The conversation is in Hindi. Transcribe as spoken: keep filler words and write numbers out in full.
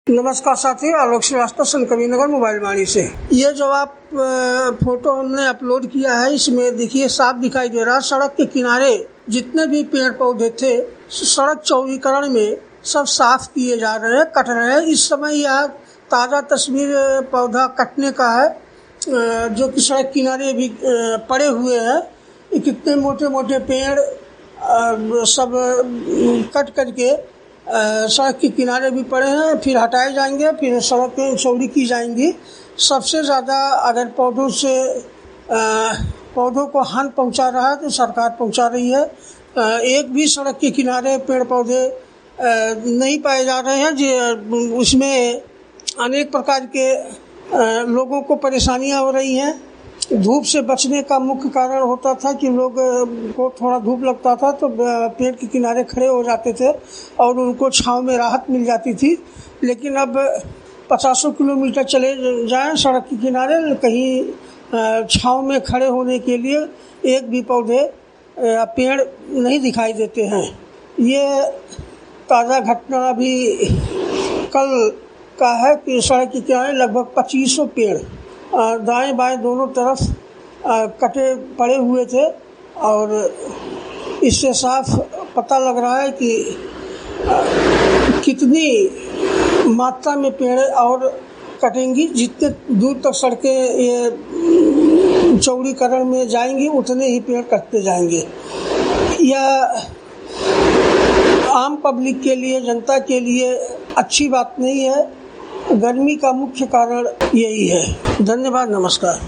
नमस्कार साथी, आलोक श्रीवास्तव, संतकबीर नगर मोबाइल वाणी से। ये जो आप फोटो हमने अपलोड किया है, इसमें देखिए साफ दिखाई दे रहा है सड़क के किनारे जितने भी पेड़ पौधे थे सड़क चौड़ीकरण में सब साफ किए जा रहे हैं, कट रहे हैं। इस समय यह ताज़ा तस्वीर पौधा कटने का है जो कि सड़क किनारे भी पड़े हुए हैं। कितने मोटे मोटे पेड़ सब कट करके सड़क के किनारे भी पड़े हैं, फिर हटाए जाएंगे, फिर सड़क चौड़ी की जाएंगी। सबसे ज़्यादा अगर पौधों से पौधों को हानि पहुंचा रहा है तो सरकार पहुंचा रही है। एक भी सड़क के किनारे पेड़ पौधे नहीं पाए जा रहे हैं जो उसमें अनेक प्रकार के लोगों को परेशानियां हो रही हैं। धूप से बचने का मुख्य कारण होता था कि लोग को थोड़ा धूप लगता था तो पेड़ के किनारे खड़े हो जाते थे और उनको छांव में राहत मिल जाती थी। लेकिन अब पचासों किलोमीटर चले जाएं सड़क के किनारे, कहीं छांव में खड़े होने के लिए एक भी पौधे पेड़ नहीं दिखाई देते हैं। ये ताज़ा घटना अभी कल का है कि सड़क के किनारे लगभग पच्चीस सौ पेड़ दाएं बाएं दोनों तरफ कटे पड़े हुए थे और इससे साफ पता लग रहा है कि कितनी मात्रा में पेड़ और कटेंगी। जितने दूर तक सड़कें ये चौड़ीकरण में जाएंगी उतने ही पेड़ कटते जाएंगे। यह आम पब्लिक के लिए, जनता के लिए अच्छी बात नहीं है। गर्मी का मुख्य कारण यही है। धन्यवाद, नमस्कार।